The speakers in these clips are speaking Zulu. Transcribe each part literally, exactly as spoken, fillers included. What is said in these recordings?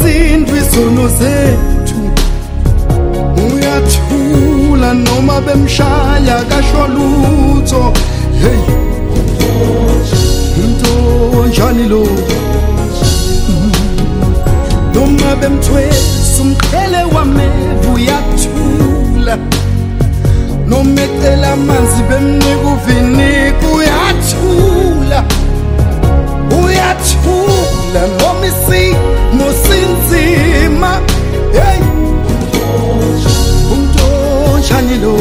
sindwe izono zethu uyathula noma bemshaya kasho lutho hey into njani lo noma bemthwesa umqhele wamevu uyathula noma ecela amanzi bemnika uviniga uyathula uyathula noma isimo sinzima hey umntwanjani lo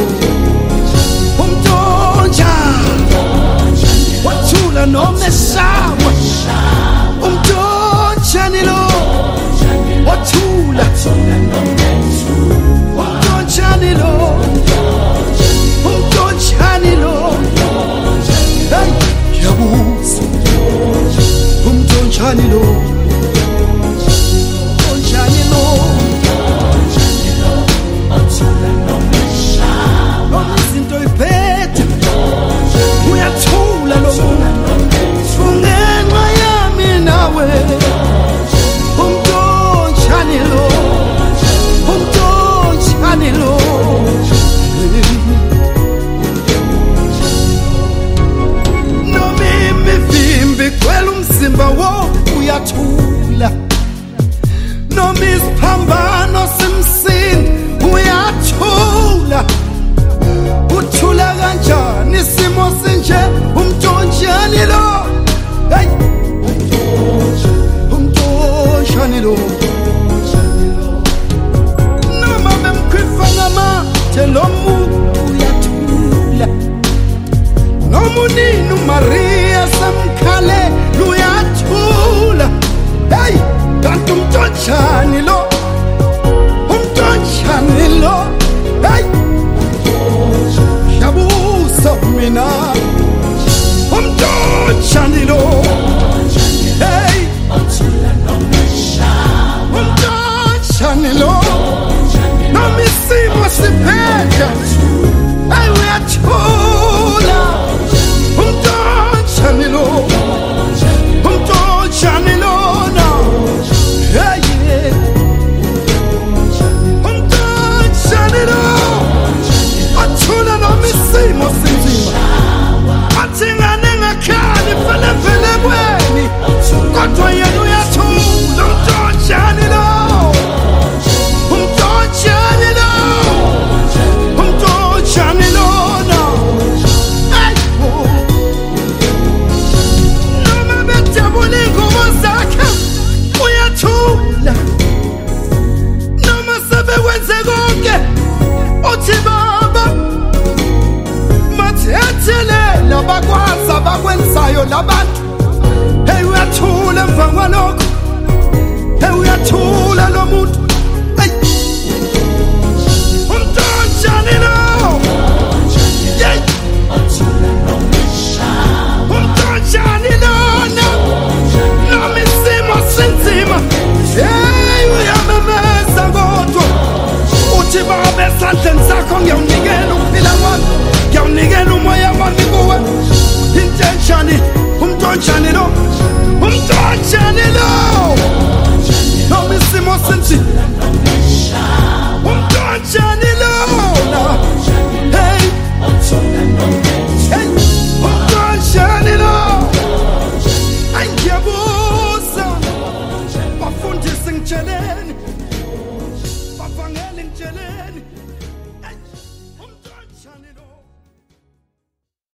umntwanjani wathula noma eshawa umntwanjani lo wathula umntwanjani lo umntwanjani lo hey yabuza umntwanjani lo umntwanjani lo wathula noma eshawa noma izinto iphethe uyathula lo ungenxa yami nawe umntwanjani lo umntwanjani lo noma imivimbi igcwele umzimba wo uyathula noma isiphambano simsini uyathula uthula kanjani isimo sinje umntwanjani lo hey umntwanjani lo noma bemkhwifa ngamathe lo muntu uyathula noma unini uMaria samkhale uyathula hey kanti umntwanjani lo umntwanjani lo hey yabusa mina umntwanjani lo hey umntwanjani lo noma isimo siphethe hey uyathula umntwanjani lo umntwanjani lo na hey umntwanjani lo athula noma isimo sinzima athi ngane ngakhali vele vele kweni kodwa yena uyathula umntwanjani lo umntwanjani lo umntwanjani lo na hey noma bejabula ingoma zakhe uyathula noma sebekwenze konke uthi baba mathethelela bakwazi abakwenzayo labantu hey uyathula emva kwalokho hey uyathula lo muntu hey umntwanjani lo hey umntwanjani lo noma isimo sinzima hey uyamemeza kodwa uthi baba esandleni sakho ngiyawunikela ukuphila kwami ngiyawunikela umoya wami kuwe intenjani umntwanjani lo umntwanjani lo noma isimo sinzima umntwanjani